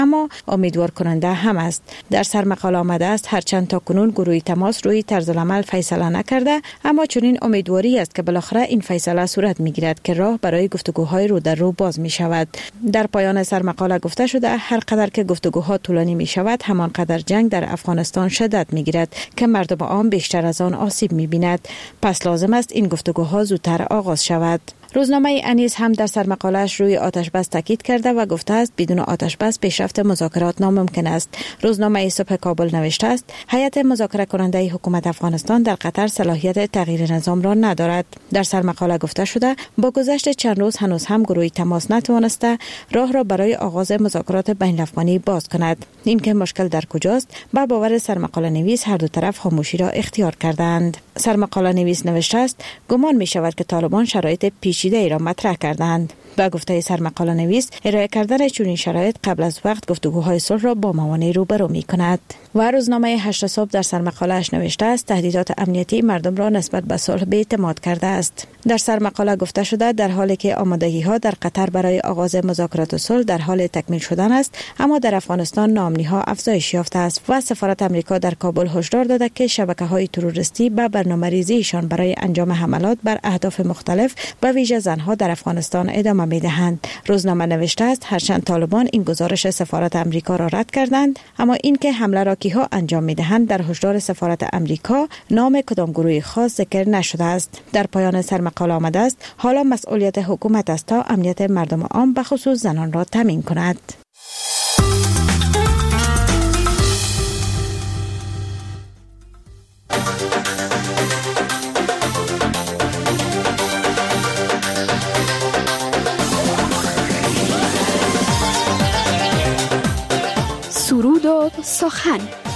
اما امیدوار کننده هم است. در سرمقاله آمده است هرچند تا کنون گروه تماس روی طرز العمل فیصله نکرده، اما چنین امیدواری است که بالاخره این فیصله صورت میگیرد که راه برای گفتگوهای رو در رو باز می شود. در پایان سرمقاله گفته شده هر قدر که گفتگوها طولانی می شود همانقدر جنگ در افغانستان شدت می گیرد که مردم عام بیشتر از آن آسیب می بیند. پس لازم است این گفتگوها زودتر آغاز شود. روزنامه انیس هم در سرمقاله‌اش روی آتش بس تاکید کرده و گفته است بدون آتش بس پیشرفت مذاکرات ناممکن است. روزنامه صبح کابل نوشته است هیئت مذاکره کننده حکومت افغانستان در قطر صلاحیت تغییر نظام را ندارد. در سرمقاله گفته شده با گذشت چند روز هنوز هم گروه تماس نتوانسته راه را برای آغاز مذاکرات بین الافغانی باز کند. این که مشکل در کجاست؟ با باور سرمقاله نویس هر دو طرف خاموشی را اختیار کردند. سرمقاله نویس نوشته است گمان می شود که طالبان شرایط پیچیده ای را مطرح کردند. با گفته سرمقاله نویس ارائه کردن چنین شرایط قبل از وقت گفتگوهای صلح را با موانع روبرو می کند. و روزنامه 8 صبح در سرمقاله اش نوشته است تهدیدات امنیتی مردم را نسبت به صلح بی‌اعتماد کرده است. در سرمقاله گفته شده در حالی که آمادگی ها در قطر برای آغاز مذاکرات صلح در حال تکمیل شدن است، اما در افغانستان ناامنی ها افزایش یافته است و سفارت آمریکا در کابل هشدار داده که شبکه‌های تروریستی به برنامه‌ریزیشان برای انجام حملات بر اهداف مختلف به ویژه زنها در افغانستان ادامه می‌دهند. روزنامه نوشته است هرچند طالبان این گزارش سفارت آمریکا را رد کردند، اما اینکه حمله را کیها انجام می‌دهند در هشدار سفارت آمریکا نام کدام گروه خاص ذکر نشده است. در پایان سرمقاله آمده است حالا مسئولیت حکومت است تا امنیت مردم عام به خصوص زنان را تامین کند. سرود و سخن.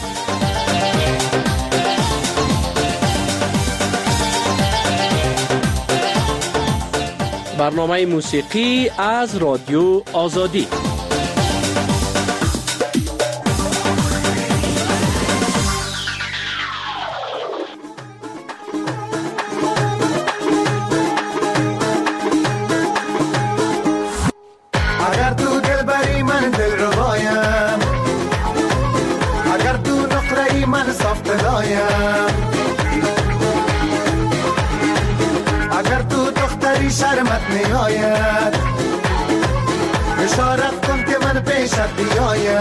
برنامه موسیقی از رادیو آزادی. اگر تو دل بری من دل ربایم، اگر تو نقره ای من صاف دلایم، اگر تو دختری شرمت نیاید اشارت کن که من پیشت بیایم.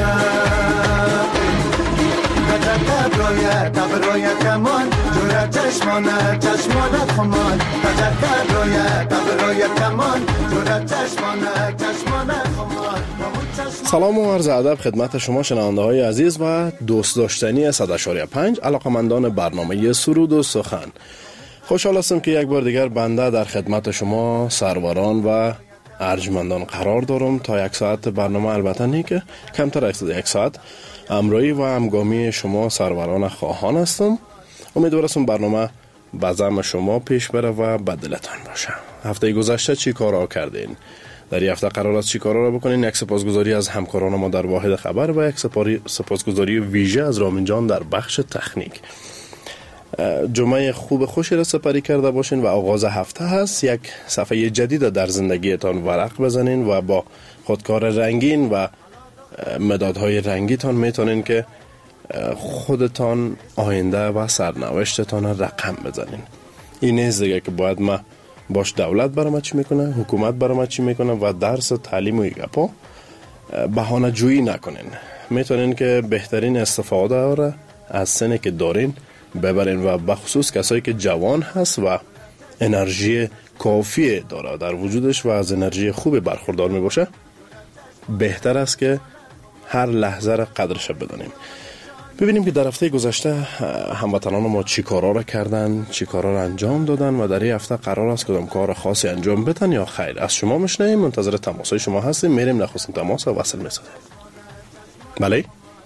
تجرد رویت کمان جورت چشمانت خمان، تجرد رویت کمان جورت چشمانت خمان. سلام و عرض ادب خدمت شما شنونده های عزیز و دوست داشتنی 100.5 علاقمندان برنامه سرود و سخن. خوشحال هستم که یک بار دیگر بنده در خدمت شما سروران و ارجمندان قرار دارم تا یک ساعت برنامه، البته نه که کمتر از یک ساعت همراهی و همگامی شما سروران خواهان هستم. امیدوارم برنامه به زعم شما پیش بره و به دلتان باشه. هفته گذشته چی کارا کردین؟ در این هفته قرار است چی کارا را بکنین؟ یک سپاسگزاری از همکاران ما در واحد خبر و یک سپاسگزاری ویژه از رامین جان در بخش تکنیک. جمعه خوب خوشی را سپری کرده باشین و آغاز هفته هست. یک صفحه جدید در زندگیتان ورق بزنین و با خودکار رنگین و مدادهای رنگیتان میتونین که خودتان آینده و سرنوشتتان رقم بزنین. این نیست دیگه که باید ما باش دولت برام چی میکنه، حکومت برام چی میکنه و درس تعلیم و گپا بهانه جویی نکنین. میتونین که بهترین استفاده را از سنی که دارین ببرین و بخصوص کسایی که جوان هست و انرژی کافی داره در وجودش و از انرژی خوب برخوردار می باشه، بهتر است که هر لحظه را قدرش بدانیم. ببینیم که در هفته گذشته هموطنان ما چی کارا را کردن، چی کارا را انجام دادن و در این هفته قرار است کدام کار خاصی انجام بدن یا خیر. از شما میشنویم، منتظر تماسای شما هستیم. میریم نخستین تماس و وصل میسازیم. بله،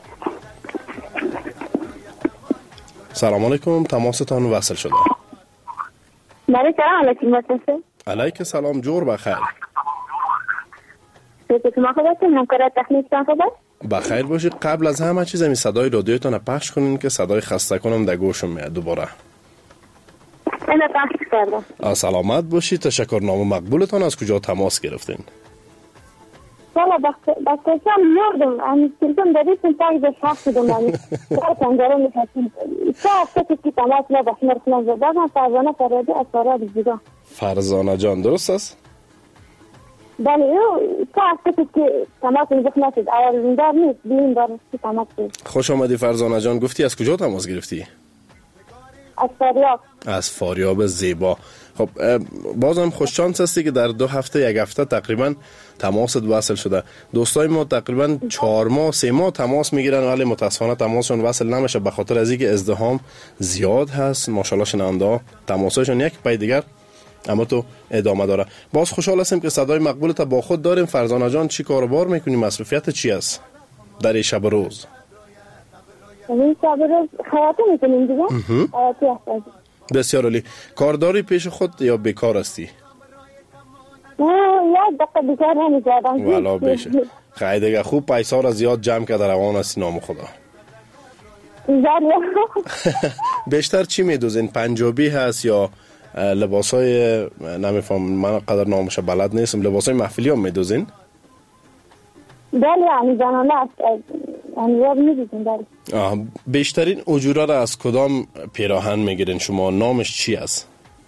سلام علیکم، تماستان وصل شده. بله سلام علیکم. علیک سلام، جور بخیر. بخیر باشی. قبل از همه چیز می صدای رادیوتان پخش کنین که صدای خسته کنم در گوشم میاد دوباره. اینو پخش کردم. سلامت باشی. تشکرنامه مقبولتان. از کجا تماس گرفتین؟ والا بخشم یادم این تلفن دادیتون تاک به شخص دومانی در پنجره میکشیم چه هفته که تماس نباشم رسنم زدادم فرزانه فریادی از فریاد زیگا. فرزانه جان درست است؟ بله چه هفته که تماس نشد اول زندار نیست بیم دارم که تماس بود. خوش آمدی فرزانه جان. گفتی از کجا تماس گرفتی؟ از فریاب. از فاریاب زیبا. خب بازم خوش شانس هستی که در 2 هفته 1 هفته تقریبا تماست وصل شده. دوستای ما تقریبا 4 ماه 3 ماه تماس میگیرن ولی متاسفانه تماسشون وصل نمیشه به خاطر از اینکه ازدحام زیاد هست. ماشاءالله شنونده ها تماسشون یک پای دیگر اما تو ادامه داره. باز خوشحال هستیم که صدای مقبولت با خود داریم. فرزانه جان چی کاروبار میکنی؟ مصروفیت چی است در این شب روز؟ این شب روز خیاطی میکنیم دیگه. خیاطی هست. بسیار عالی. کارداری پیش خود یا بیکار هستی؟ یک دقیقه بیکار نمی‌گردم. والا بشه. خیلی دیگه خوب پیسا را زیاد جمع کرده روان هستی نام خدا. بیشتر چی میدوزین؟ پنجابی هست یا لباسای نمیفهم من قدر نامش بلد نیستم لباسای محفلی هم میدوزین؟ بله یعنی زنانه است یعنی یاد میدوزین بله. بیشترین اجوره را از کدام پیراهن میگیرین شما؟ نامش چی است؟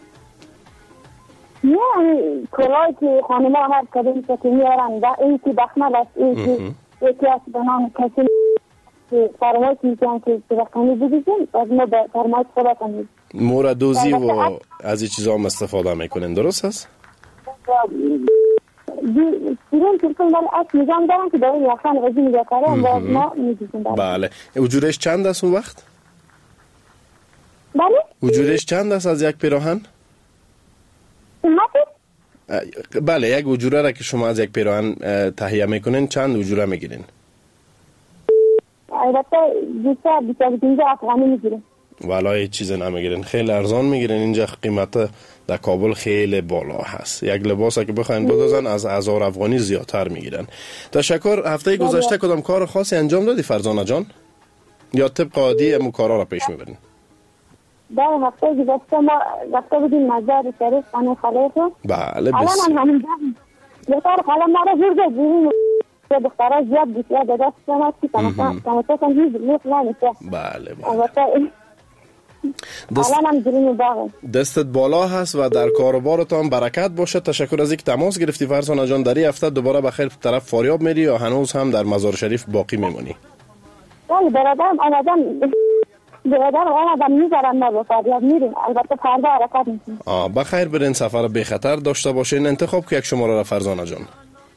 نه کلایی که خانم ها هر کدوم که میارن این که بخمل است این که یکی از به نام کسی که فرمایش میکنن که رقمی بدوزین از ما به فرمایش خدا کنید موردوزی و از این چیزا هم استفاده میکنین درست است؟ بیرون تلفن ولی از میزان دارم که دارم یخان ازی میگه و ما میدوزیم دارم. بله. اجورش چند است اون وقت؟ بله؟ اجورش چند است از یک پیراهن؟ بله یک اجوره را که شما از یک پیراهن تهیه میکنین چند اجوره میگیرین؟ البته 215 افغانی میگیرین. والا هیچ چیز نمیگیرین، خیلی ارزان میگیرین. اینجا قیمت در کابل خیلی بالا هست. یک لباس که بخواین بدوزن از 1000 افغانی زیادتر میگیرن. تشکر. هفته گذشته کدام کار خاصی انجام دادی فرزانه جان؟ یا طبق عادی امو کارا را پیش میبرین؟ در هفته گذشته ما رفته بودیم مزار شریف خانه خاله. بله الان هم همین بهتر خاله ما را زور زدیم دخترها زیاد بسیار به دست شما که تماسا کن هیچ لیق نمیشه. بله دستت بالا هست و در کاروبارتان برکت باشه. تشکر از اینکه تماس گرفتی فرزانه جان. در این هفته دوباره بخیر طرف فاریاب میری یا هنوز هم در مزار شریف باقی میمونی؟ بله برادرم آمدم میذارم ما به فاریاب میریم. البته فردا حرکت میکنیم. بخیر برین سفر بی خطر داشته باشین. انتخاب که یک شماره را فرزانه جان.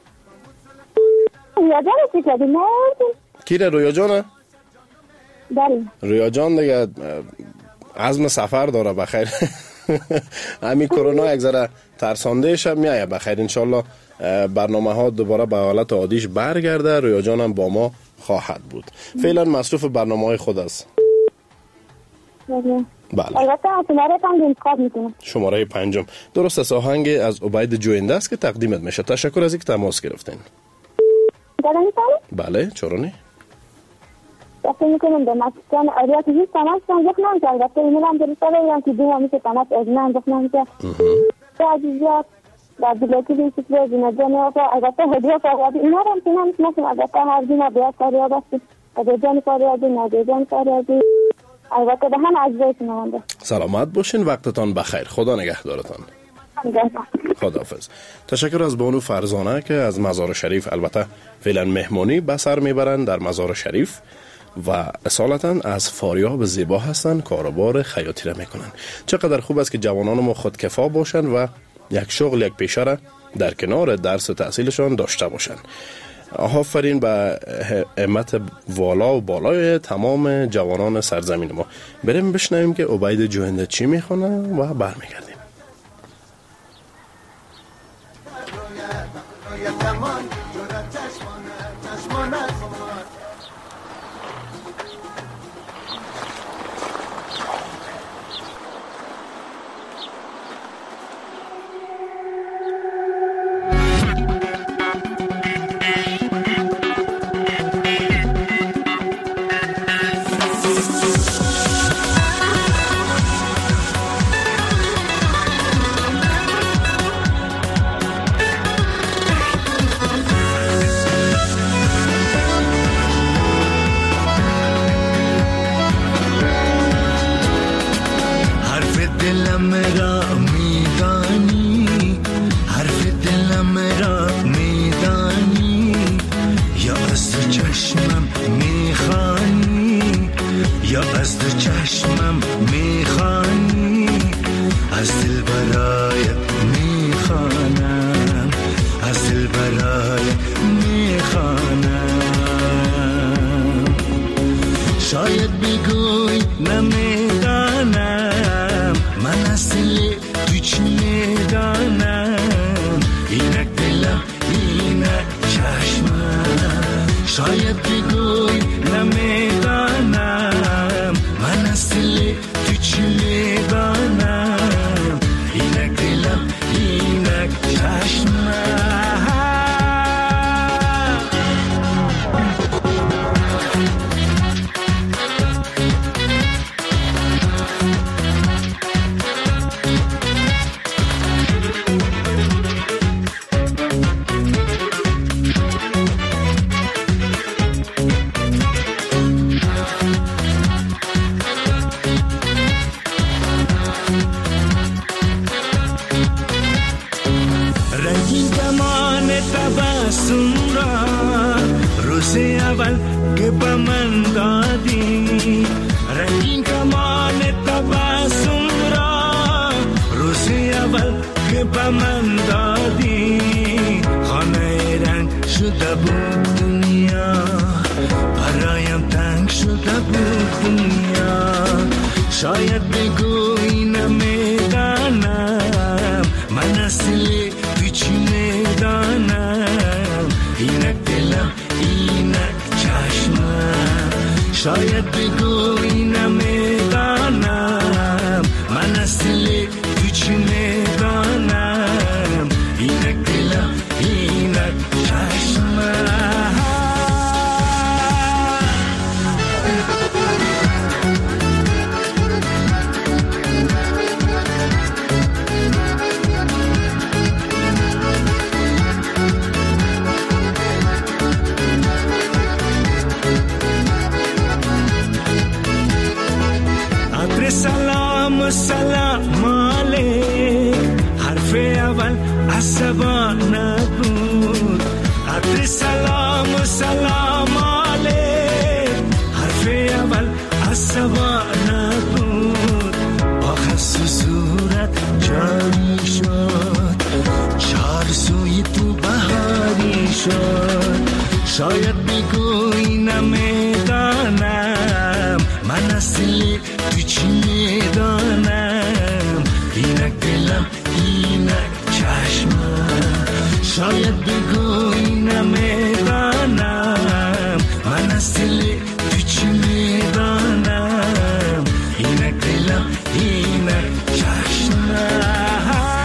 رویا جان چی کردیم؟ کی را رویا جانه؟ بله رویا جان دیگه عزم سفر داره بخیر. همین کرونا یک ذره ترسانده شب میایه بخیر. انشالله برنامه ها دوباره به حالت عادیش برگرده. رویا جان هم با ما خواهد بود. فعلا مصروف برنامه های خود است. بله. البته شماره 5 انتخاب میکنم. شماره 5 درست است. آهنگ از عبید جوینده است که تقدیمت میشه. تشکر از اینکه تماس گرفتین. بله چرا دسته میکنم به مسکن آریا که هیچ تماس کنم دخنم که البته ایمیل هم درسته بگیرم که دو همیشه تماس ازنم دخنم که به عزیزیات در دلتی بیشت به جنجان ها البته هدیه فریادی اینا رو هم تینم میشنم. البته هر دینا بیاد فریاد است هدیجان فریادی نادیجان فریادی البته به هم عزیزای شنونده. سلامت باشین. وقتتان بخیر. خدا نگهدارتان. خداحافظ. تشکر از بانو فرزانه که از مزار شریف البته فعلا مهمانی به سر میبرن در مزار شریف و اصالتا از فاریاب زیبا هستن. کاروبار خیاطی را میکنن. چقدر خوب است که جوانان ما خودکفا باشن و یک شغل یک پیشه را در کنار درس و تحصیلشان داشته باشن. آفرین به همت والا و بالای تمام جوانان سرزمین ما. بریم بشنویم که عبید جوینده چی میخونه و برمیگردیم. از تو چشمم میخوانی یا از تو چشمم میخوانی از دل برایت میخوانم از دل برایت میخوانم شاید بگوی نمیدانم من از دل تو چی میدانم اینک دلم اینک چشمم شاید بگوی نمیدانم من از دل تو چی میدانم اینک دلم اینک چشمم که با من دادی رنگین کمان تبسم را روز اول که با من دادی خانه رنگ شده بود دنیا برایم تنگ شده بود دنیا شاید بگوی نمیدانم من اصلی تو چی میدانم اینک دلم اینک چشمم شاید بگوی نمیدانم من اصلی تو چی میدانم اینک دلم اینک چشمم سلام علیک حرف اول عصبان نبود عطر سلام علیک حرف اول عصبان نبود با خست و صورت جاری شد چار سوی تو بهاری شد شاید بگوی نمیدانم من اصلی تو چی میدانم اینک دلم اینک چشمم شاید بگوی نمیدانم من اصلی تو چی میدانم اینک دلم اینک چشمم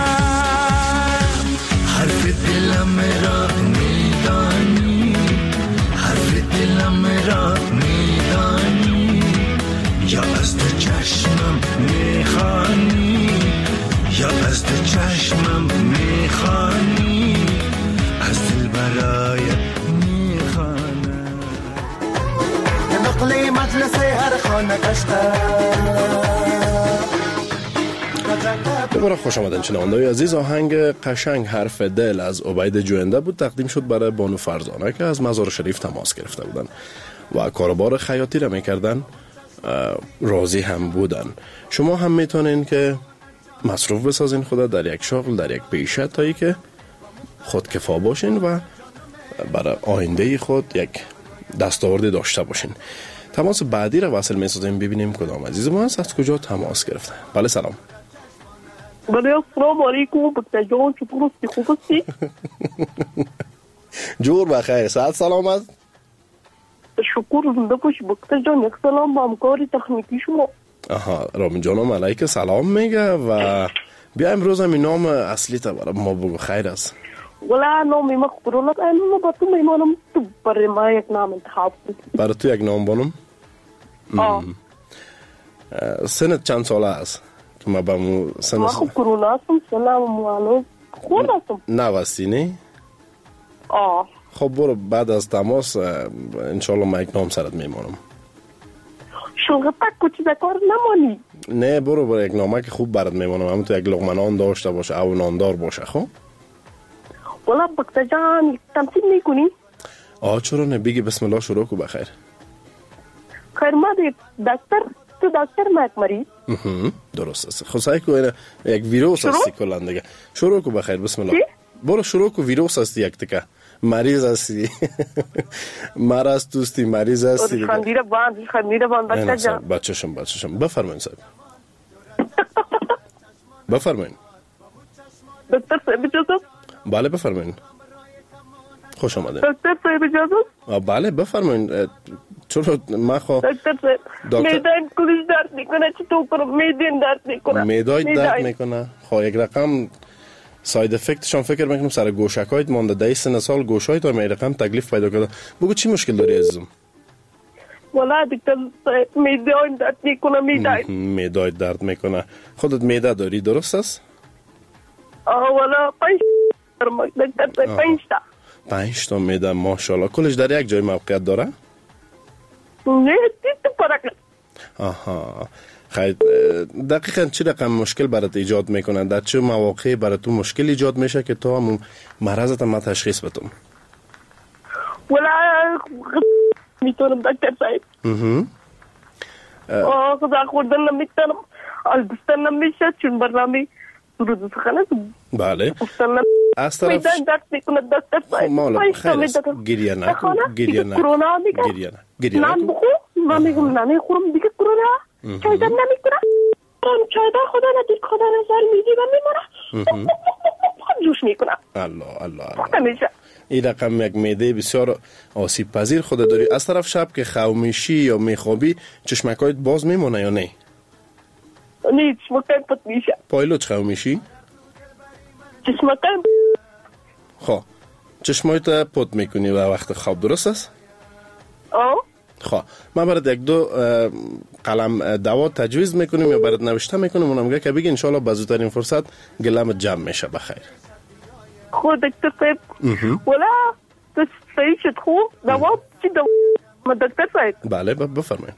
حرف دلم را میدانی حرف دلم را میدانی یا از تو چشمم میخوانی یا از تو چشمم میخوانی از دل برایت میخوانم نقلی مجلس هر خانه دوباره خوش آمدن شنونده‌های عزیز. آهنگ قشنگ حرف دل از عبید جوینده بود، تقدیم شد برای بانو فرزانه که از مزار شریف تماس گرفته بودن و کاروبار خیاطی را میکردن، راضی هم بودن. شما هم میتونین که مصروف بسازین خود در یک شغل، در یک پیشه، تا ای که خودکفا باشین و برای آینده خود یک دستاوردی داشته باشین. تماس بعدی را وصل میسازیم، ببینیم کدام عزیز ما از کجا تماس گرفته. بله سلام. بله السلام علیکم بکتا جان، چطور هستی؟ خوب هستی؟ جور بخیر، ساعت سلامت. شکر، زنده باشی بکتا جان. یک سلام به همکار تکنیکی شما. آها، رامین جانم علیک سلام میگه و بیا امروز هم نام اصلی تا برای ما بگو، خیر است. ولی نامی ما خبرونت اینو با تو میمانم، تو برای ما یک نام انتخاب کنی. برای تو یک نام بانم؟ سنت چند ساله است؟ که ما با مو سنت ما خوب کرونا هستم، سلام موالو خود هستم. نوستی نی؟ خب برو بعد از تماس انشالله ما یک نام سرت میمانم. شلغه تک کچی بکار نمانی. نه برو یک نامه که خوب برات میمانم، همون تو یک لقمه نان داشته باشه او ناندار باشه. خب ولی بکتا جان تمثیل میکنی؟ چرا نه؟ بگی بسم الله شروع کو بخیر. خیر ما دی دکتر تو دکتر مک مریض درست است. خصای کو یک ویروس است کلا دیگه. شروع کو بخیر بسم الله. برو شروع کو. ویروس است یک تکه. مریض هستی. مرض توستی مریض هستی. خندیره باند دکتر جان. بچه‌شم بفرمایید صاحب. بفرمایید. دکتر صاحب اجازه؟ بله بفرمایید. خوش آمدید. دکتر صاحب اجازه؟ بله بفرمایید. چرا ما دکتر صاحب میدان کلیش درد میکنه چطور کنم؟ میدان درد میکنه. میدان درد میکنه. یک رقم ساید افکتشان فکر میکنم سر گوشکایت مانده. 10 سال گوشایت و رقم تکلیف پیدا کرده. بگو چی مشکل داری عزیزم؟ والا دکتر صاحب میدان درد میکنه. میدان درد میکنه. خودت میده داری درست است؟ والا 5 دکتر صاحب 5 تا میده ماشاءالله. کلش در یک جای موقعیت داره؟ نه تو پرک. آها خیر دقیقاً چه رقم مشکل برات ایجاد میکنه؟ در چه مواقع برات تو مشکل ایجاد میشه که تو هم مرضت ما تشخیص بدم؟ ولا میتونم دکتر صاحب خدا خوردن نمیتونم البستن نمیشه چون برنامه سرود سخن بله از طرف میدان درد میکنه دکتر صاحب. مولا خیر است. گریه نکن. کرونا میگه نان بخور. من میگم نمیخورم دیگه کرونا. چای دم نمیکنه. چای دم خدا ندید خدا نظر میگی و میمونه جوش میکنه. الله نمیشه. این رقم یک معده بسیار آسیب پذیر خود داری. از طرف شب که خواب میشی یا میخوابی چشمکایت باز میمونه یا نه؟ نه چشمکایت پت میشه. پایلوچ خواب میشی؟ چشمکایت چشمایت پت میکنی و وقت خواب درست است؟ من برات یک دو قلم دوا تجویز میکنیم یا برات نوشته میکنیم. اونم میگه که بگی انشالله به زودترین فرصت گلم جمع میشه بخیر. خود دکتر صاحب ولا تو صحیح شد خوب دوا چی دوا دکتر صاحب؟ بله بفرمایید.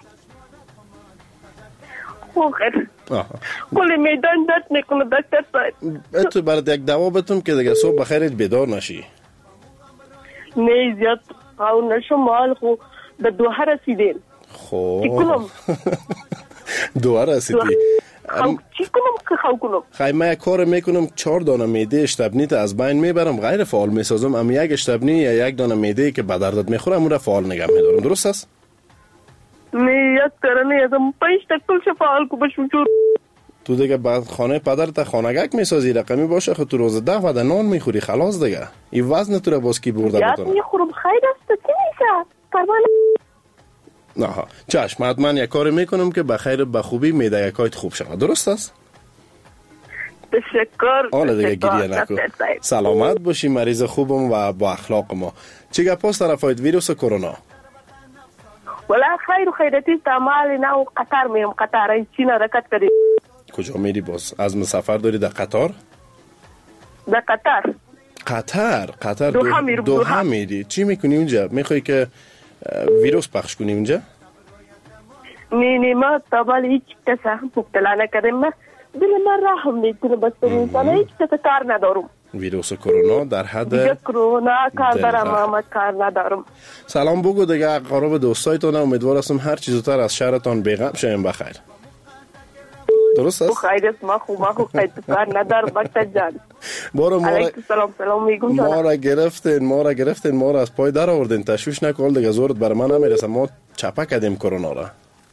خیر کلی میدان درد میکنه دکتر صاحب. تو برات یک دوا بتون که دیگه صبح بخیرت بیدار نشی. نه زیاد قاون نشم مال خو به دوها رسیدیم. چی کنم؟ دوها رسیدی؟ چی کنم که خواهو کنم؟ خیلی من یک کار میکنم 4 دانه میده اشتبنیت از بین میبرم غیر فعال میسازم. اما یک اشتبنی یا یک دانه میده که به دردت میخوره امون را فعال نگه میدارم. درست است؟ نه یک ترنه ازم 5 تکل فعال کو بشوچور. تو دیگه بعد خانه پدرت خانگک میسازی رقمی باشه خود تو روز 10 وعده نان میخوری خلاص دیگه. این وزن تو را باز کی برده بتونه؟ یک میخورم خیر است چی میشه؟ پروانه نه چشم حتما یک کار میکنم که بخیر به خوبی معده یکایت خوب شود. درست است؟ تشکر. حالا دیگه گریه نکن. سلامت باشی مریض خوبم و با اخلاق ما. چه گپاست طرفایت ویروس کرونا؟ ولا خیر و خیرتی تمال نه قطر میرم. قطر چین حرکت کردی. کجا میری باز؟ از مسافر داری در قطار؟ در قطر دوحه میری. چی میکنی اونجا؟ میخوای که ویروس پخش کنی اونجا؟ نه ما طبعا هیچ کس مبتلا نکردیم. من دل من رحم میکنه بس به انسان هیچ کس کار ندارم. ویروس کرونا در حد کرونا کار دارم اما کار ندارم. سلام بگو دیگه قرب دوستایتون. امیدوار هستم هر چیز زودتر از شهرتان بیغم شیم بخیر. درست است؟ خیر است. ما خوب خیر کار ندارم دکتر جان. علیکم سلام میگم. ما را گرفتین ما را از پای در آوردین. تشویش نکن دیگه زورت بر من نمیرسه. ما چپه کردیم کرونا را.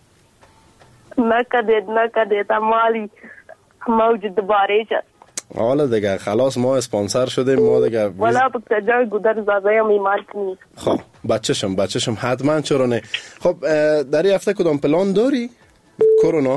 نکدید مالی موجود دوباره شد. حالا دیگه خلاص ما اسپانسر شدیم. ما دیگه والا بکتا جای گودر زازه هم ایمال کنی. خب بچه‌شم حتما چرا نه. خب در این هفته کدام پلان داری؟ کرونا؟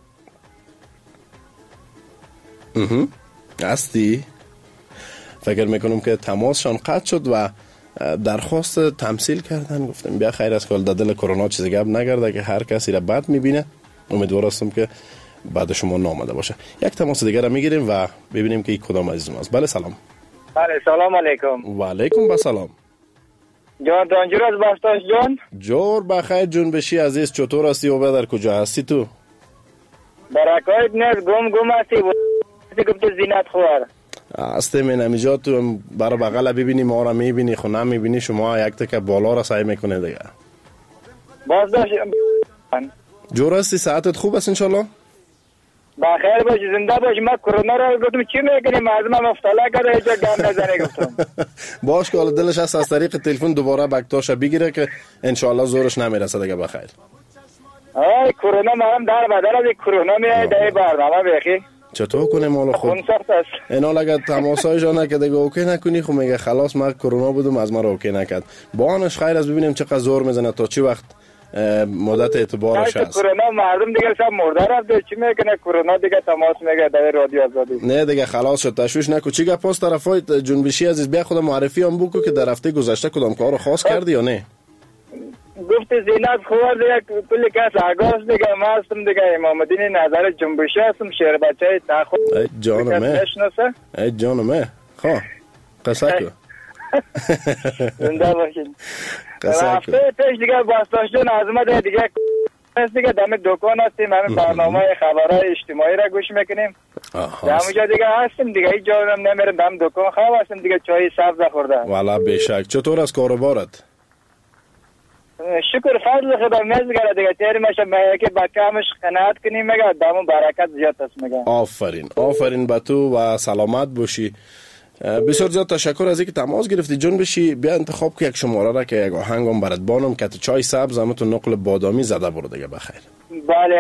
هستی؟ فکر میکنم که تماسشان قطع شد و درخواست تمثیل کردن. گفتم بیا خیر از کل در دل کرونا چیزی گپ نگرده که هر کسی را بد میبینه. امیدوار هستم که بعد شما نامده باشه. یک تماس دیگر را میگیریم و ببینیم که کدام عزیزم است. بله سلام. بله سلام علیکم. و علیکم السلام. جان دانجور از بستاش جان. جور بخیر جون بشی عزیز. چطور هستی و در کجا هستی تو؟ برکایت نیست گم هستی گفت زینت خوار. هستیم این همینجا تو برای بغل ببینی ما را میبینی خو نمیبینی شما یک تک بالا را سعی میکنه دیگه. باز داشت جور هستی؟ ساعتت خوب است انشالله؟ بخیر باشی زنده باشی. من کرونا را گفتم چی میکنی مردم مفتاله کرده اینجا گم نزنه گفتم باش که حالا دلش هست از طریق تلفن دوباره بکتاش بگیره که انشالله زورش نمیرسه دیگه. بخیر آی کرونا منم در بدل از کرونا میاد در برنامه بخی چطور کنیم حالا خود؟ خون سخت است. اینا اگه تماسای جا نکرد دیگه اوکی نکنی خب میگه خلاص من کرونا بودم از من را اوکی نکرد. با آنش خیر از ببینیم چقدر زور میزنه تا چی وقت مدت اعتبارش هست. کرونا مردم دیگه سب مرده رفته چی میکنه کرونا دیگه تماس میگه در رادیو آزادی. نه دیگه خلاص شد تشویش نکو. چی گپ است طرفای جنبشی عزیز؟ بیا خود معرفی هم بکو که در هفته گذشته کدام کارو خاص کردی یا نه؟ گفت زینت خوار دیگه کلی کس آگاز دیگه ما هستم دیگه امام الدین نظر جنبشی هستم شعر بچه تاخو. ای جانمه ای جانمه خواه قصه کو زنده باشید. هفته پیش دیگه باستاشتون عظمت دیگه دیگه دم دکان هستیم همین برنامه خبرهای اجتماعی را گوش میکنیم همونجا دیگه هستیم دیگه هیچ جا نمیرم دم دکان خواب هستیم دیگه چای سبز خورده والا بشک. چطور از کاروبارت؟ شکر فضل خدا میزگره دیگه تیری میشه میگه که با کمش قناعت کنیم میگه دامون برکت زیاد است میگه. آفرین آفرین به تو و سلامت باشی. بسیار زیاد تشکر از اینکه تماس گرفتی جون بشی. بیا انتخاب که یک شماره را که یک آهنگم برات بانم که چای سبز همه تو نقل بادامی زده برو دیگه. بخیر بله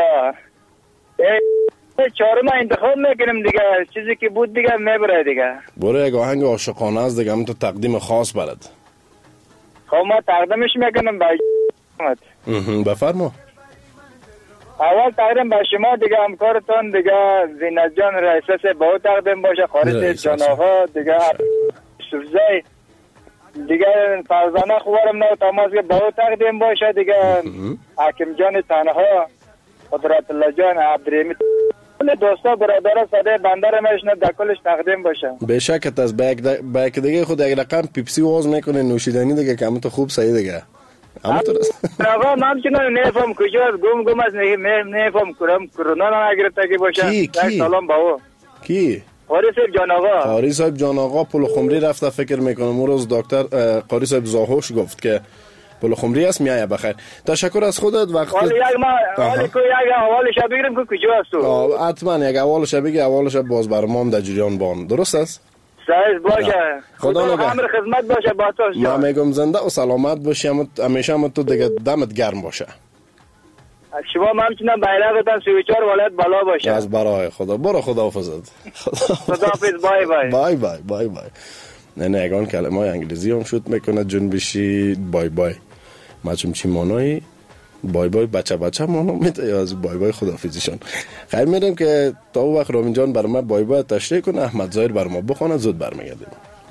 چهارم انتخاب میکنیم دیگه چیزی که بود دیگه میبره دیگه. برو یک آهنگ عاشقانه است دیگه همه تو تقدیم خاص برات. خب ما تقدیمش میکنم با بفرما. اول تقدیم به شما دیگه همکارتون دیگه زینت جان رئیسه با او تقدیم باشه خارج جان آقا دیگه سوزای دیگه فرزانه خوارم نو تماس که با او تقدیم باشه دیگه حاکم جان تنها قدرت الله جان عبدالرحیم دوستا برادر صده بندر میشنه در کلش تقدیم باشه. بشکت از بک دیگه خود یک رقم پیپسی واز میکنه نوشیدنی دیگه که همه تو خوب صحیح دیگه. اما تو آقا من چنان نفهم کجاست گم از نفهم کرونا نگرفته که باشه. کی سلام با او کی؟ قاری صاحب جان آقا. قاری صاحب جان آقا پل خمری رفته فکر میکنم اون روز دکتر قاری صاحب زاهوش گفت که پل خمری است میایه. بخیر تشکر از خودت. وقت حالا یک اولش بگیرم که کجا هست تو؟ حتما یک اولش بگی اولش باز برام در جریان بان. درست است؟ صحیح باشه. خدا امر خدمت باشه با تو. من میگم زنده و سلامت باشی همیشه هم تو دیگه دمت گرم باشه. شما همچنان بیرقتان 34 ولایت بالا باشه. از برای خدا. برو خداحافظت. خداحافظ. بای بای. بای بای بای بای. نه اگان کلمه های انگلیسی هم شد میکنه جنبشی بای بای مچم چی مانایی بای بای بچه مانو میده یا از بای بای خداحافظیشان. خیر میرم که تا او وقت رامین جان برای ما بای بای تشریح کنه احمد ظاهر بر ما بخونه زود برمیگردیم.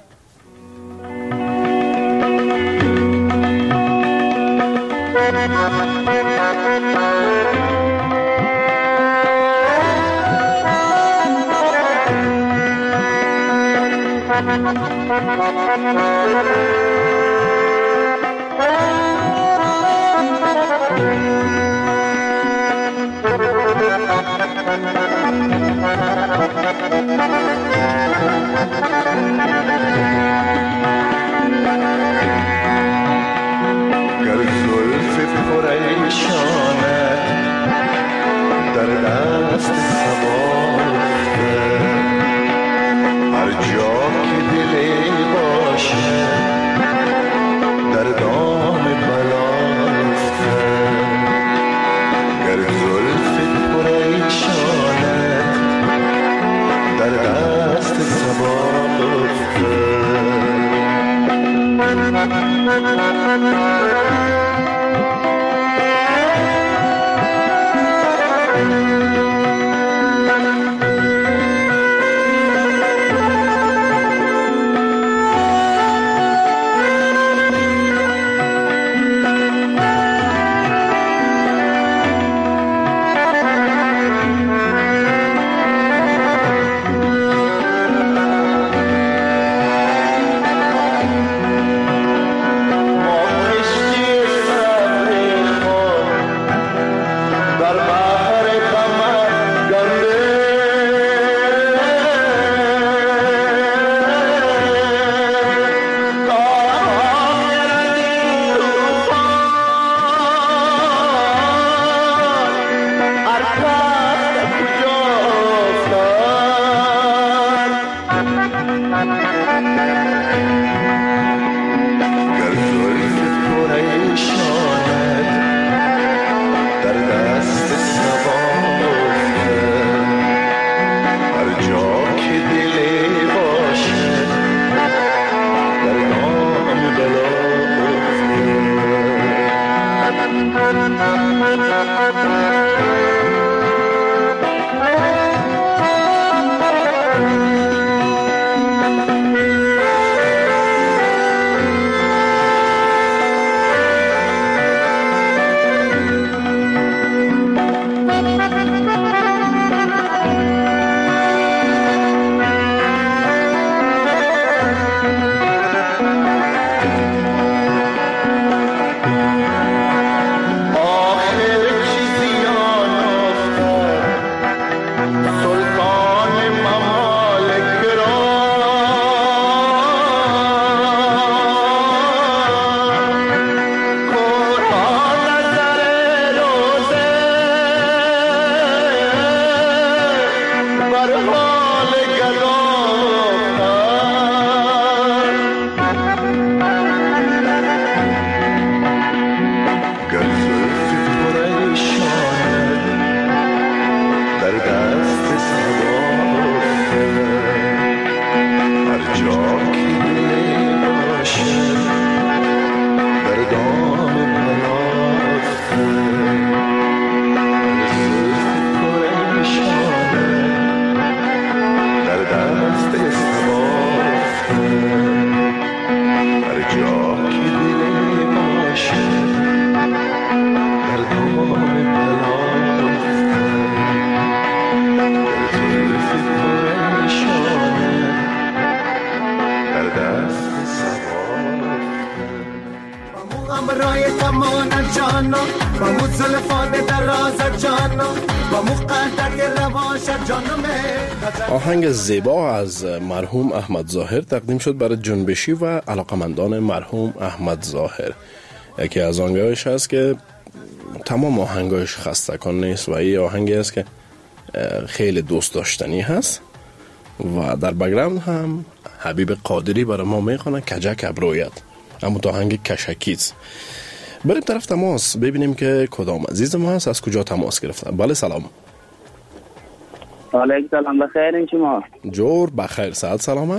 گر زلف پریشانه در دست سواره هر جا که دلی باشه آهنگ زیبا از مرحوم احمد ظاهر تقدیم شد برای جنبشی و علاقمندان مرحوم احمد ظاهر. یکی از آهنگایش هست که تمام آهنگایش خستگان نیست و این آهنگی است که خیلی دوست داشتنی هست و در بگراند هم حبیب قادری برای ما میخونه کجک ابرویت، اما تا آهنگ کشکیز. بریم طرف تماس ببینیم که کدام عزیز ما هست، از کجا تماس گرفته. بله سلام. علیکم سلام، بخیر شما؟ جور بخیر، صحت سلامت؟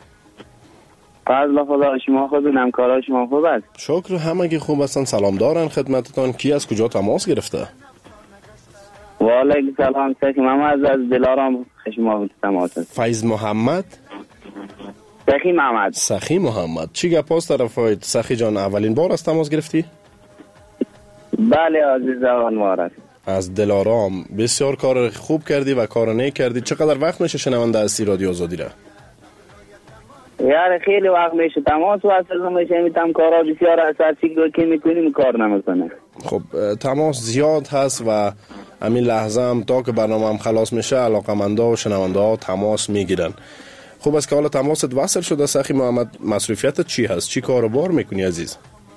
فضل خدا، شما خوب؟ همکارا شما خوب است؟ شکر، همگی خوب هستن. سلام دارن خدمتتان. کی از کجا تماس گرفته؟ و علیکم سلام، سخی محمد از دلارام شما تماس است. فیض محمد؟ سخی محمد. چی گپ است طرفایت سخی جان؟ اولین بار از تماس گرفتی؟ بله عزیز، اول بار است. از دلارام. بسیار کار خوب کردی و کار نیک کردی. چقدر وقت میشه شنونده هستی رادیو آزادی را؟ یار خیلی وقت میشه تماس وصل میشه، میتونم کارا بسیار اساسی که میکنیم کار نمیکنه. خب تماس زیاد هست و همین لحظه هم تا که برنامه هم خلاص میشه علاقمندا و شنونده ها تماس میگیرن. خوب است که حالا تماست وصل شده. سخی محمد، مصروفیتت چی هست؟ چی کار و بار میکنی عزیز؟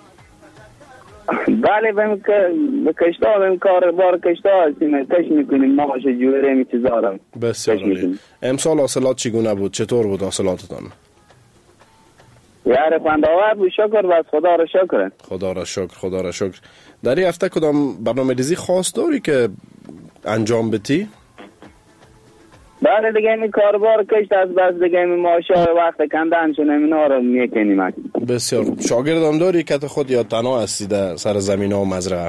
بله به کشتا بهم کار بار کشتا هستیم، کش میکنیم، ماش جوره می چیزارم. بسیار عالی. امسال حاصلات چگونه بود؟ چطور بود حاصلاتتان؟ یار خوانداور بود، شکر بس، خدا را شکر. خدا را شکر، خدا را شکر. در این هفته کدام برنامه ریزی خاص داری که انجام بدی؟ بله دیگه این کاربار کشت از بس دیگه این ماشا وقت کندن شنه اینا رو میکنیم. بسیار. شاگردم داری که خود یا تنها هستی در سر زمین و مزرعه؟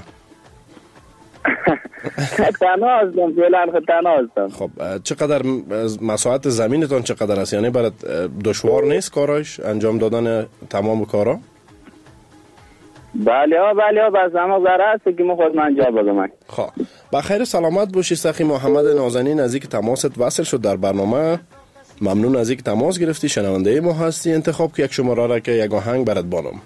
تنها هستم، فعلا تنها هستم. خب چقدر مساحت زمینتان چقدر است؟ یعنی برات دشوار نیست کاراش انجام دادن تمام کارا؟ بله بس اما قرار است که ما خود من جا بدم. خب بخیر سلامت باشی سخی محمد نازنین. از اینکه تماست وصل شد در برنامه ممنون. از اینکه تماس گرفتی. شنونده ما هستی. انتخاب که یک شماره را که یک آهنگ برات بانم.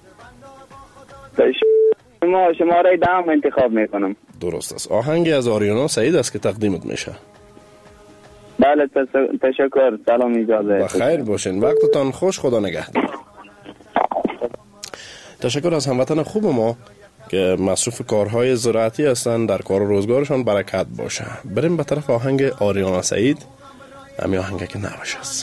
شماره دهم انتخاب میکنم. درست است. آهنگی از آریانا سعید است که تقدیمت میشه. بله تشکر. سلام، اجازه. بخیر باشین، وقتتان خوش، خدا نگهدار. تشکر از هموطن خوب ما که مصروف کارهای زراعتی هستند. در کار و روزگارشان برکت باشه. بریم به طرف آهنگ آریانا سعید. همین آهنگی که نوش است.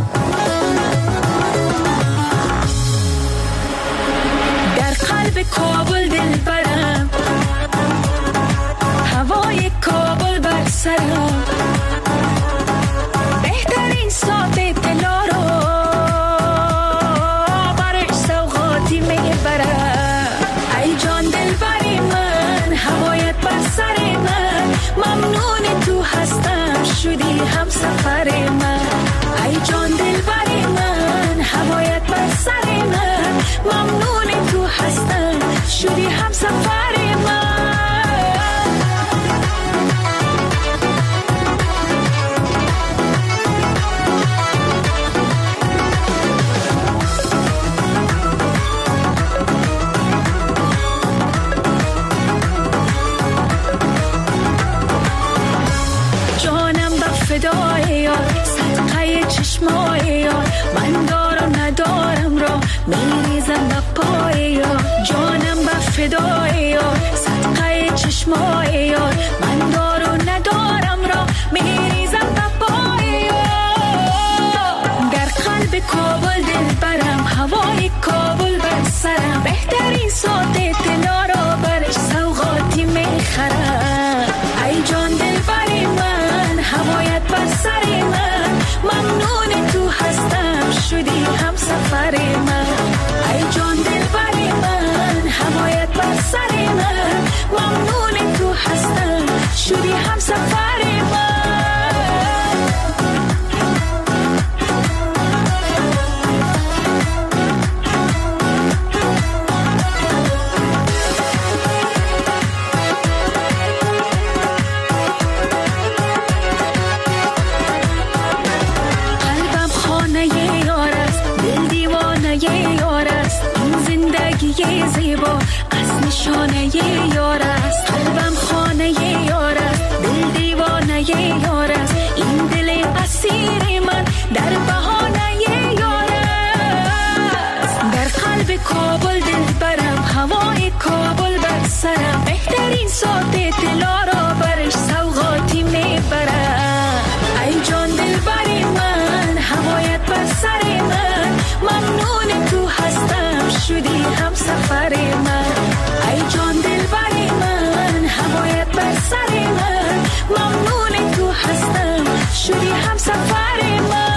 در قلب کار کابل دل برم، هوای کابل بر سرم، بهترین ساعت دلا رو برش سوغاتی میبرم. ای جان دل بری من، هوایت بر سر من، ممنون تو هستم شدی هم سفر من. ای جان دل بری من، هوایت بر سر من، ممنون تو هستم شدی هم سفر من. جانم به فدای یار، صدقه چشمای یار، من دارم ندارم را میریزم به پای یار. جانم به فدای یار، صدقه چشمای یار، من دارم ندارم را میریزم به پای یار. در قلب کابل دل برم، هوای کابل بر سرم، بهترین ساعت دلا را برش سوغاتی میخرم. ای جان دل بری من، هوایت بر سر من، ممنون تو هستم شدی هم سفر من. ای جان دل بری من، هوایت بر سر من، ممنون تو هستم شدی هم سفر من. زیبا از نشانه یار است، قلبم خانه یار است، دل دیوانه یار است، این دل اسیر من در بهانه یار است. در قلب کابل دل برم، هوای کابل بر سرم، بهترین ساعت دلا را برش سوغاتی میبرم. ای جان دل بری من، هوایت بر سر من، ممنون تو هستم شدی هم سفر من. ای جان دل بری من، هوایت بر سر من، ممنون تو هستم شدی هم سفر من.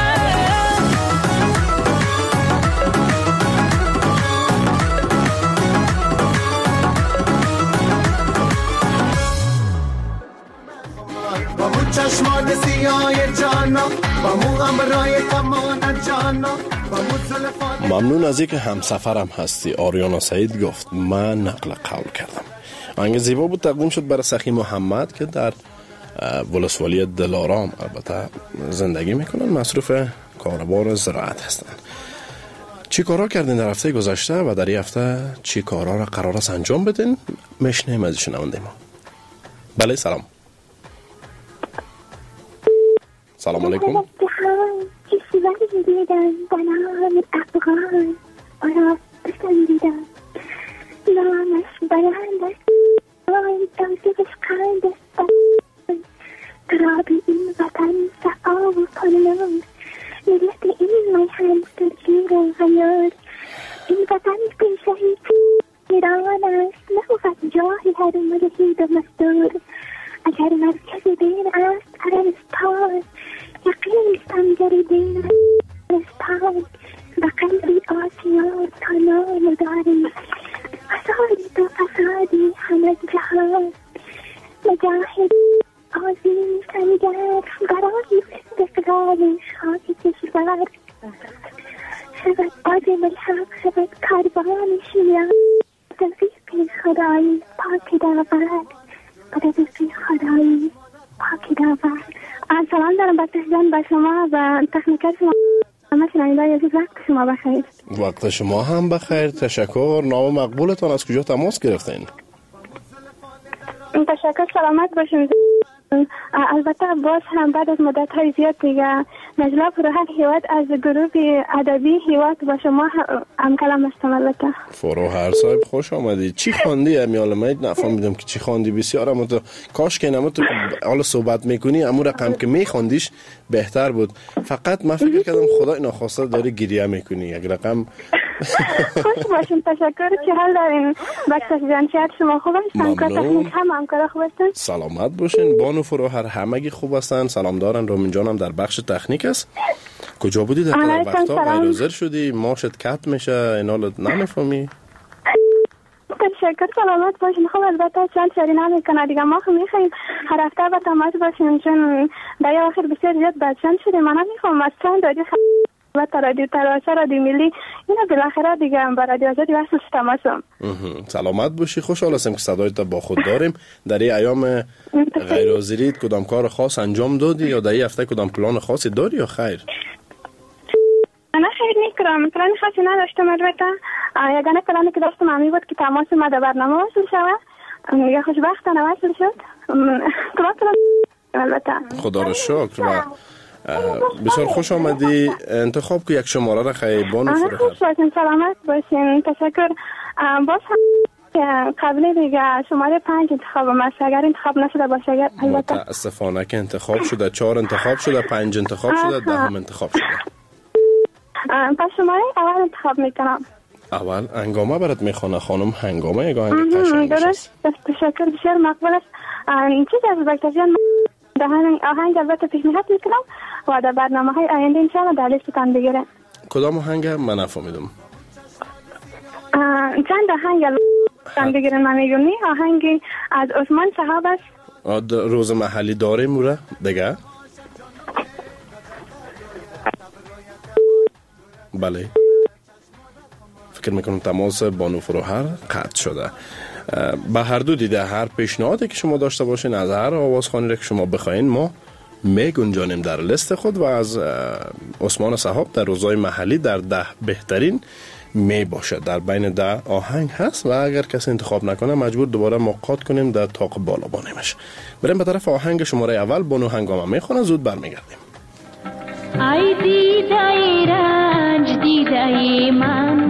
با مو چشمان سیاه جانا، با مو امرای کمان جانا، با مو زلفان. ممنون از اینکه همسفرم هستی. آریانا سعید گفت من نقل قول کردم. آهنگ زیبا بود، تقدیم شد برای سخی محمد که در ولسوالی دلارام البته زندگی میکنن، مصروف کاربار زراعت هستن. چی کارا کردین در هفته گذشته و در این هفته چی کارا را قرار است انجام بدین؟ میشنیم از شنونده ما. بله سلام. سلام علیکم. ترابي الوطن سعى وطننا ملت الميحان تغيير الغيار الوطن في شهيد نيران نهفت جاهي هرم الهيد مستور اگر مرکز دین است عربستان یقین سنگر دین عربستان و قلبی آسیا تا نام داری فسادی تا فسادی همه جهان مجاهد آزین سنگر برای استقلال شاک کشور شود آدم الحق شود کاروان شیعه توفیق خدایی پاک داور توفیق خدایی پاک داور. سلام دارم با تهجان با شما و تکنیکر شما. همه شنوندگان عزیز وقت شما بخیر. وقت شما هم بخیر. تشکر. نام مقبولتان از کجا تماس گرفتین؟ تشکر. سلامت باشین. البته باز هم بعد از مدت های زیاد دیگه نجلا فروهر هیواد از گروه ادبی هیواد با شما هم کلام هستم. البته فروهر صاحب خوش آمدید. چی خواندی؟ امیالمید نفهمیدم که چی خواندی. بسیار اما تو کاش که نمو تو حالا صحبت میکنی امو رقم که میخوندیش بهتر بود. فقط من فکر کردم خدا ناخواسته داری گریه میکنی. یک رقم خوش باشین. تشکر. چه حال دارین بکتاش جان؟ شاید شما خوب هستن؟ کار تکنیک هم همکارا خوب هستن؟ سلامت باشین. بانو فروهر همگی خوب هستن. سلام دارن. رامین جانم در بخش تکنیک است. کجا بودی در وقتا؟ غیرحاضر شدی؟ ماشت کت میشه اینال نمیفهمی؟ تشکر. سلامت باشین. خب البته چند سری نمیکنه دیگه. ما میخوایم هر هفته با تماس باشیم چون در آخر بسیار زیاد بدشان شده. من نمیخوام از چند رادیو و رادیو تراشه رادیو ملی اینا بالاخره دیگه با رادیو آزادی واسه تماسم. سلامت باشی. خوشحال هستم که صدایت با خود داریم. در این ایام غیر حاضریت کدام کار خاص انجام دادی یا در این هفته کدام پلان خاصی داری یا خیر؟ نه خیر نکرم. پلان خاصی نداشتم. البته یگانه پلانی که داشتم همین بود که تماس ما در برنامه وصل شود. میگه خوشبختانه وصل شد. البته خدا را شکر و بسیار خوش آمدی. انتخاب که یک شماره را خیلی بانو فروهر. خوش باشین. سلامت باشین. تشکر. باز هم قبلی دیگه شماره 5 انتخابم است. اگر انتخاب نشده باشه البته متاسفانه که انتخاب شده. 4 انتخاب شده، 5 انتخاب شده، 10 انتخاب شده. پس شماره اول انتخاب میکنم. اول هنگامه برات میخونه خانم. هنگامه یک آهنگ قشنگ است. تشکر. بسیار مقبول است. چیز از بکتاژیان آهنگ البته پیشنهاد میکنم و در برنامه‌های آینده انشاءالله در لیستتان بگیره. کدام آهنگ؟ من نفهمیدم. چند آهنگ بگیرن من میگونی. آهنگی از عثمان صاحب است. روز محلی داره موره دیگه. بله فکر میکنم تماس بانو فروهر قطع شده. به هر دو دیده هر پیشنهادی که شما داشته باشین از هر آوازخوانی را که شما بخواین ما میگنجانیم در لیست خود و از عثمان صاحب در روزهای محلی در 10 بهترین می باشه. در بین 10 آهنگ هست و اگر کسی انتخاب نکنه مجبور دوباره مقاط کنیم در طاق بالا بانیمش. بریم به طرف آهنگ شماره اول. بانو هنگامه میخونه. زود برمیگردیم. ای دیده ای رنج دیده ای من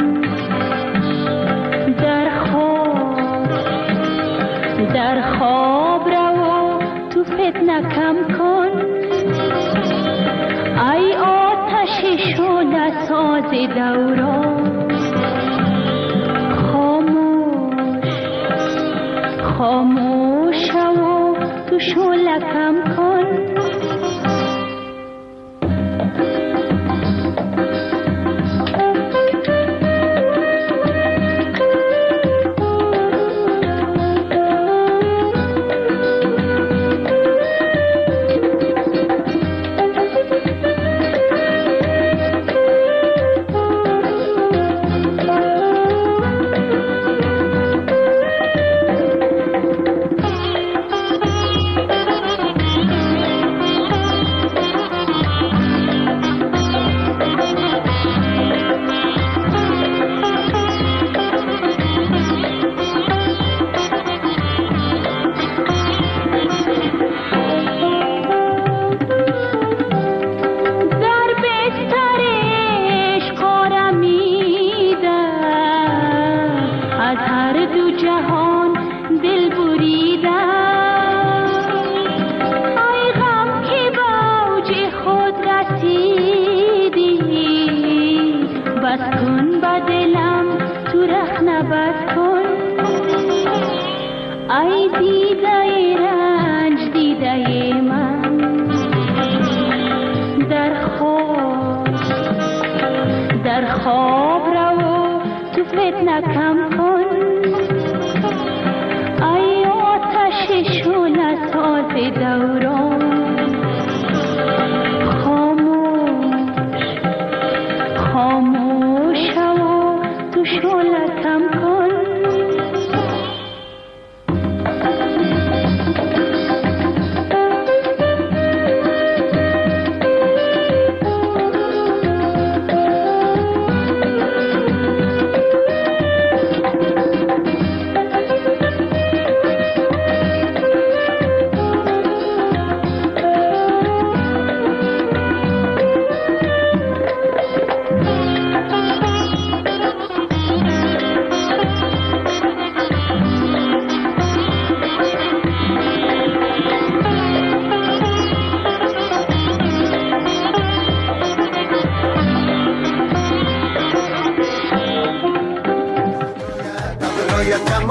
در خواب رو تو فتنه کم کن. ای آتش شعله ساز دوران خاموش و تو شعله کم کن.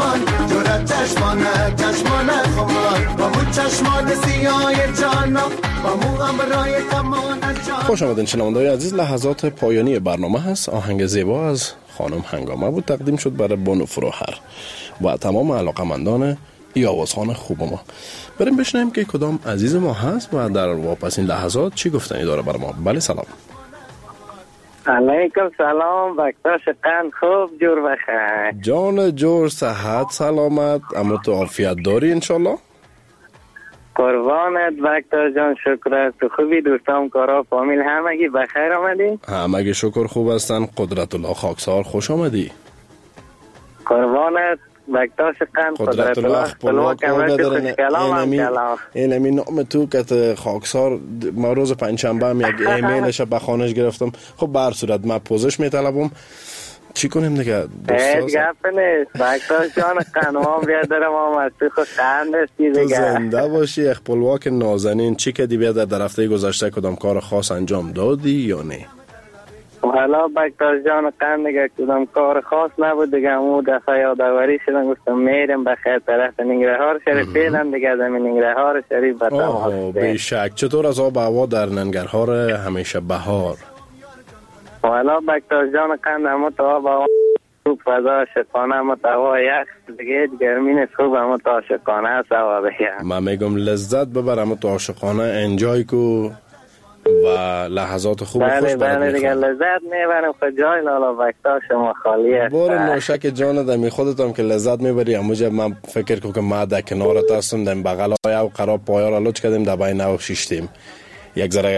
خمان جورت چشمان خمان با مو چشمان سیاه جانا با مو امرای کمان جان. خوش آمدین شنونده‌های عزیز، لحظات پایانی برنامه هست. آهنگ زیبا از خانم هنگامه بود تقدیم شد برای بانو فروهر و تمام علاقمندان ای آوازخوان خوب ما. بریم بشنویم که کدام عزیز ما هست و در واپس این لحظات چی گفتنی داره برای ما. بله سلام. علیکم سلام، وقتاش قند خوب جور بخیر. جان جور صحت سلامت، اما تو عافیت داری انشالله؟ قربانت وقتا جان، شکر است. تو خوبی؟ دوستام کارا فامیل همگی بخیر آمدی؟ همگی شکر خوب هستن. قدرت الله خاکسار خوش آمدی. قربانت وقتاش قند قدرت الله خپلواک این همین نام تو که خاکسار. ما روز پنجشنبه هم یک ایمیلش به خانش گرفتم. خب به هر صورت من پوزش میطلبم. چی کنیم دیگه دوستا؟ گپ نیست. وقتاش جان قنوام بیادرم هم از تو خود قند هستی دیگه. تو زنده باشی خپلواک نازنین. چی که دی بیادر در هفته گذشته کدام کار خاص انجام دادی یا نه؟ حالا بکتاز جان قند دیگه کدام کار خاص نبود دیگه. امو دفعه یادآوری شدن گفتم میرم بخیر طرف ننگرهار شریف فعلا دیگه زمین ننگرهار شریف به تماس. بیشک. چطور از آب هوا در ننگرهار همیشه بهار؟ حالا بکتاز جان قند امو تا آب هوا خوب فضا شکانه امو تا هوا یخ دیگه گرمی نیست خوب امو تا عاشقانه سوا بگم. من میگم لذت ببر امو تا عاشقانه انجای کو و لحظات خوب خوش برد میخوام. بله دیگه لذت میبرم خود جای لالا وقتا شما خالی است. بار نوشک جان دمی خودتم که لذت میبری. اموجه من فکر کنم که ما در کنارت هستم دم بغل های او قرار پایا را لچ کردیم در بین او شیشتیم. یک ذره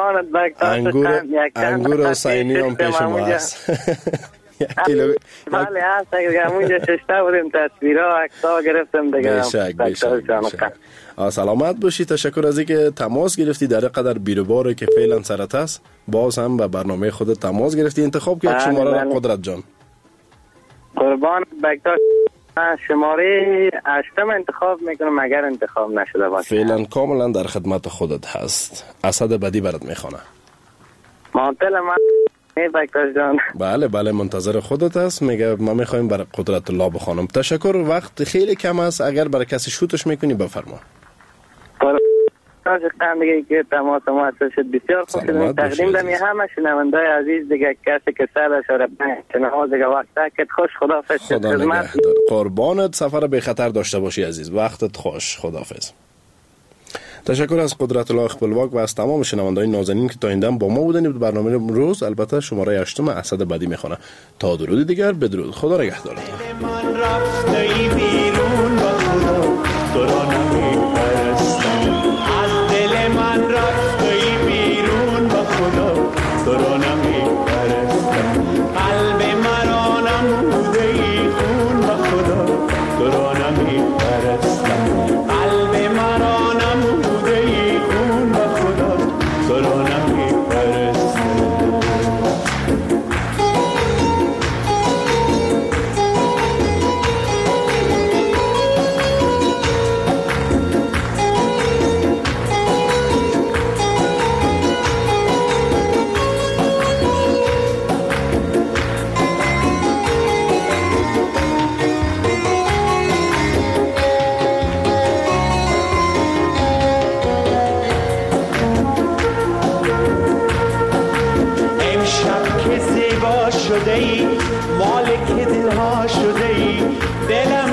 انگور حسینی هم پیش ما هست. بله هست اگر همونجا ششته بودیم تصویرها عکس‌ها گرفتم دیگه. بیشک. سلامت باشی. تشکر از اینکه تماس گرفتی در قدر بیروباره که فعلا سرت هست. باز هم به برنامه خودت تماس گرفتی. انتخاب کرد شماره را قدرت جان. قربان بکتا شماره 8 انتخاب میکنم اگر انتخاب نشده باشه. فعلا کاملا در خدمت خودت هست. اسد بدی برات میخونه. معطل من بکتاز جان. بله منتظر خودت هست. میگه ما میخوایم برای قدرت الله بخوانم. تشکر. وقت خیلی کم است. اگر برای کسی شوتش میکنی بفرما. دیگه که تماس ما شد بسیار خوب شد. تقدیم دمی همه شنوندای عزیز دیگه کسی که سر اشاره نماز دیگه وقت که خوش. خداحافظ. خدا نگهدار. قربانت. سفر به خطر داشته باشی عزیز. وقتت خوش. خداحافظ. تشکر از قدرت الله خپلواک و از تمام شنونده‌های نازنین که تا این دم با ما بودن. برنامه امروز البته شماره 8 اسد بدی میخونه. تا درودی دیگر بدرود. خدا نگهدار. مالک دلها شده ای دلم